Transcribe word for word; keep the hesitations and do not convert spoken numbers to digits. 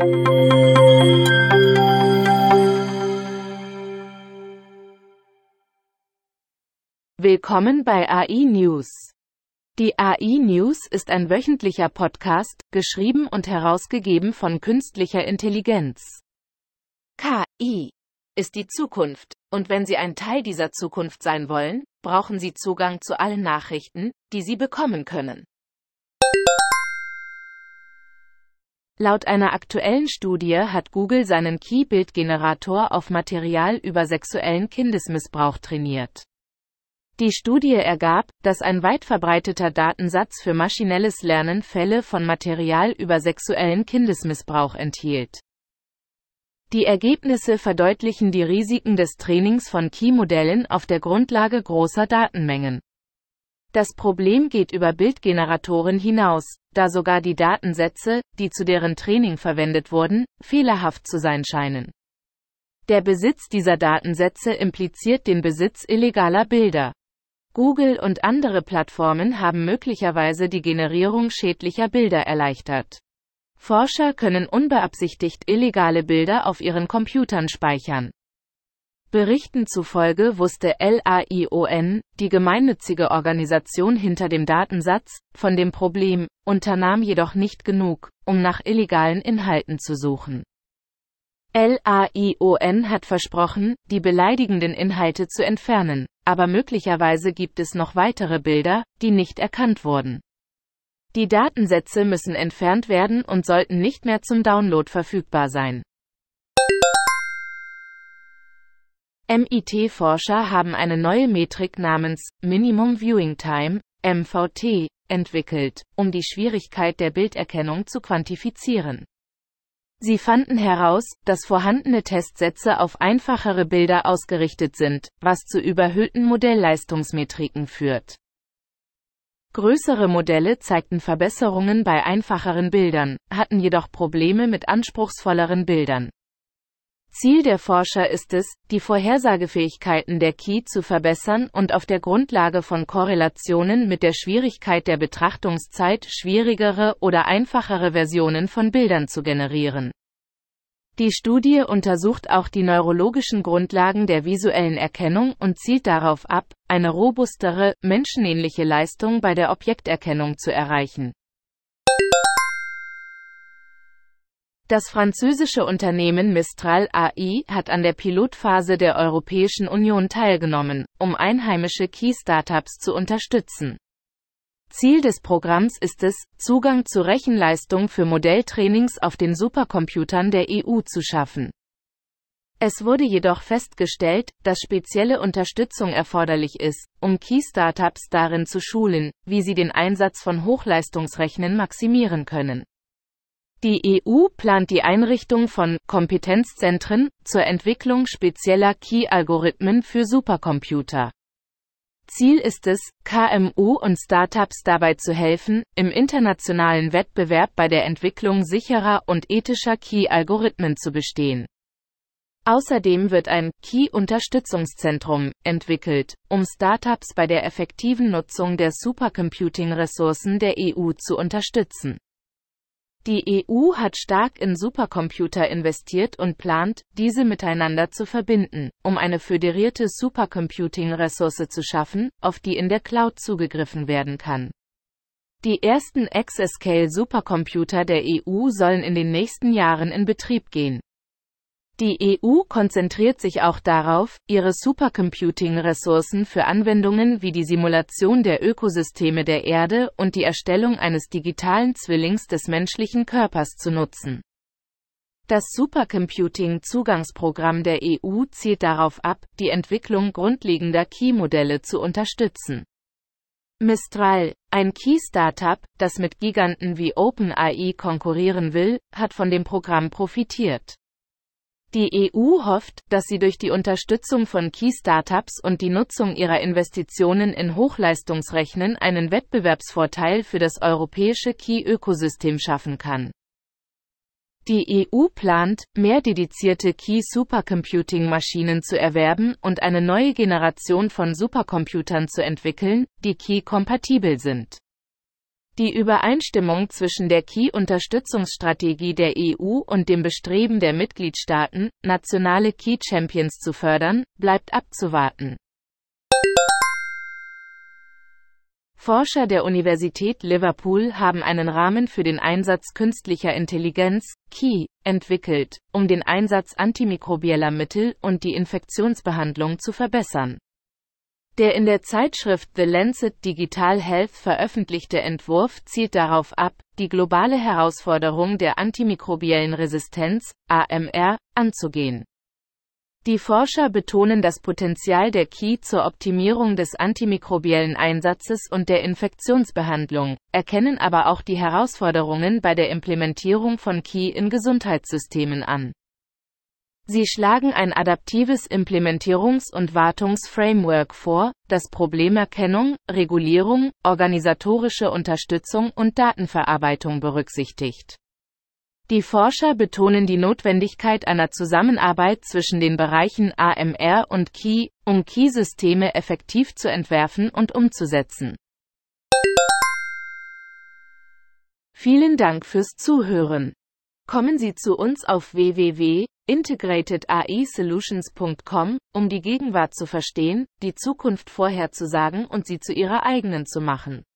Willkommen bei A I News. Die A I News ist ein wöchentlicher Podcast, geschrieben und herausgegeben von künstlicher Intelligenz. K I ist die Zukunft, und wenn Sie ein Teil dieser Zukunft sein wollen, brauchen Sie Zugang zu allen Nachrichten, die Sie bekommen können. Laut einer aktuellen Studie hat Google seinen Key-Bildgenerator auf Material über sexuellen Kindesmissbrauch trainiert. Die Studie ergab, dass ein weit verbreiteter Datensatz für maschinelles Lernen Fälle von Material über sexuellen Kindesmissbrauch enthielt. Die Ergebnisse verdeutlichen die Risiken des Trainings von Key-Modellen auf der Grundlage großer Datenmengen. Das Problem geht über Bildgeneratoren hinaus, da sogar die Datensätze, die zu deren Training verwendet wurden, fehlerhaft zu sein scheinen. Der Besitz dieser Datensätze impliziert den Besitz illegaler Bilder. Google und andere Plattformen haben möglicherweise die Generierung schädlicher Bilder erleichtert. Forscher können unbeabsichtigt illegale Bilder auf ihren Computern speichern. Berichten zufolge wusste LAION, die gemeinnützige Organisation hinter dem Datensatz, von dem Problem, unternahm jedoch nicht genug, um nach illegalen Inhalten zu suchen. LAION hat versprochen, die beleidigenden Inhalte zu entfernen, aber möglicherweise gibt es noch weitere Bilder, die nicht erkannt wurden. Die Datensätze müssen entfernt werden und sollten nicht mehr zum Download verfügbar sein. M I T-Forscher haben eine neue Metrik namens Minimum Viewing Time, M V T, entwickelt, um die Schwierigkeit der Bilderkennung zu quantifizieren. Sie fanden heraus, dass vorhandene Testsätze auf einfachere Bilder ausgerichtet sind, was zu überhöhten Modellleistungsmetriken führt. Größere Modelle zeigten Verbesserungen bei einfacheren Bildern, hatten jedoch Probleme mit anspruchsvolleren Bildern. Ziel der Forscher ist es, die Vorhersagefähigkeiten der Key zu verbessern und auf der Grundlage von Korrelationen mit der Schwierigkeit der Betrachtungszeit schwierigere oder einfachere Versionen von Bildern zu generieren. Die Studie untersucht auch die neurologischen Grundlagen der visuellen Erkennung und zielt darauf ab, eine robustere, menschenähnliche Leistung bei der Objekterkennung zu erreichen. Das französische Unternehmen Mistral A I hat an der Pilotphase der Europäischen Union teilgenommen, um einheimische Key-Startups zu unterstützen. Ziel des Programms ist es, Zugang zu Rechenleistung für Modelltrainings auf den Supercomputern der E U zu schaffen. Es wurde jedoch festgestellt, dass spezielle Unterstützung erforderlich ist, um Key-Startups darin zu schulen, wie sie den Einsatz von Hochleistungsrechnen maximieren können. Die E U plant die Einrichtung von Kompetenzzentren zur Entwicklung spezieller Key-Algorithmen für Supercomputer. Ziel ist es, K M U und Startups dabei zu helfen, im internationalen Wettbewerb bei der Entwicklung sicherer und ethischer Key-Algorithmen zu bestehen. Außerdem wird ein Key-Unterstützungszentrum entwickelt, um Startups bei der effektiven Nutzung der Supercomputing-Ressourcen der E U zu unterstützen. Die E U hat stark in Supercomputer investiert und plant, diese miteinander zu verbinden, um eine föderierte Supercomputing-Ressource zu schaffen, auf die in der Cloud zugegriffen werden kann. Die ersten Exascale-Supercomputer der E U sollen in den nächsten Jahren in Betrieb gehen. Die E U konzentriert sich auch darauf, ihre Supercomputing-Ressourcen für Anwendungen wie die Simulation der Ökosysteme der Erde und die Erstellung eines digitalen Zwillings des menschlichen Körpers zu nutzen. Das Supercomputing-Zugangsprogramm der E U zielt darauf ab, die Entwicklung grundlegender Key-Modelle zu unterstützen. Mistral, ein Key-Startup, das mit Giganten wie OpenAI konkurrieren will, hat von dem Programm profitiert. Die E U hofft, dass sie durch die Unterstützung von Key-Startups und die Nutzung ihrer Investitionen in Hochleistungsrechnen einen Wettbewerbsvorteil für das europäische Key-Ökosystem schaffen kann. Die E U plant, mehr dedizierte Key-Supercomputing-Maschinen zu erwerben und eine neue Generation von Supercomputern zu entwickeln, die Key-kompatibel sind. Die Übereinstimmung zwischen der Key-Unterstützungsstrategie der E U und dem Bestreben der Mitgliedstaaten, nationale Key-Champions zu fördern, bleibt abzuwarten. Forscher der Universität Liverpool haben einen Rahmen für den Einsatz künstlicher Intelligenz, Key, entwickelt, um den Einsatz antimikrobieller Mittel und die Infektionsbehandlung zu verbessern. Der in der Zeitschrift The Lancet Digital Health veröffentlichte Entwurf zielt darauf ab, die globale Herausforderung der antimikrobiellen Resistenz, A M R, anzugehen. Die Forscher betonen das Potenzial der Key zur Optimierung des antimikrobiellen Einsatzes und der Infektionsbehandlung, erkennen aber auch die Herausforderungen bei der Implementierung von Key in Gesundheitssystemen an. Sie schlagen ein adaptives Implementierungs- und Wartungsframework vor, das Problemerkennung, Regulierung, organisatorische Unterstützung und Datenverarbeitung berücksichtigt. Die Forscher betonen die Notwendigkeit einer Zusammenarbeit zwischen den Bereichen A M R und Key, um Key-Systeme effektiv zu entwerfen und umzusetzen. Vielen Dank fürs Zuhören. Kommen Sie zu uns auf w w w punkt integrated A I solutions punkt com, um die Gegenwart zu verstehen, die Zukunft vorherzusagen und sie zu Ihrer eigenen zu machen.